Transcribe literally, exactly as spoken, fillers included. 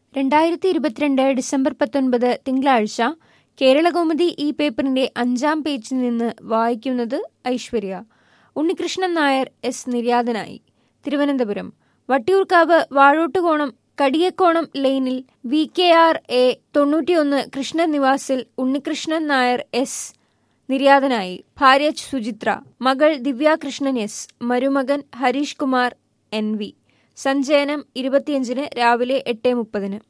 രണ്ടായിരത്തി ഇരുപത്തിരണ്ട് ഡിസംബർ പത്തൊൻപത് തിങ്കളാഴ്ച കേരളകൗമുദി ഈ പേപ്പറിന്റെ അഞ്ചാം പേജിൽ നിന്ന് വായിക്കുന്നത് ഐശ്വര്യ. ഉണ്ണികൃഷ്ണൻ നായർ എസ് നിര്യാതനായി. തിരുവനന്തപുരം. വട്ടിയൂർക്കാവ് വാഴോട്ടുകോണം കടിയക്കോണം ലൈനിൽ വി കെ ആർ എ തൊണ്ണൂറ്റിയൊന്ന് കൃഷ്ണ നിവാസിൽ ഉണ്ണികൃഷ്ണൻ നായർ എസ് നിര്യാതനായി. ഭാര്യ സുചിത്ര, മകൾ ദിവ്യാകൃഷ്ണൻ എസ്, മരുമകൻ ഹരീഷ് കുമാർ എൻ വി. സഞ്ചയനം ഇരുപത്തിയഞ്ചിന് രാവിലെ എട്ട് മുപ്പതിന്.